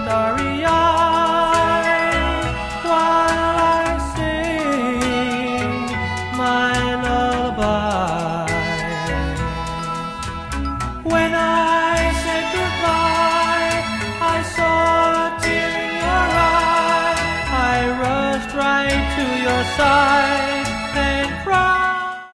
starry-eyed while I sing my lullaby. When I said goodbye, I saw a tear in your eye. I rushed right to your side.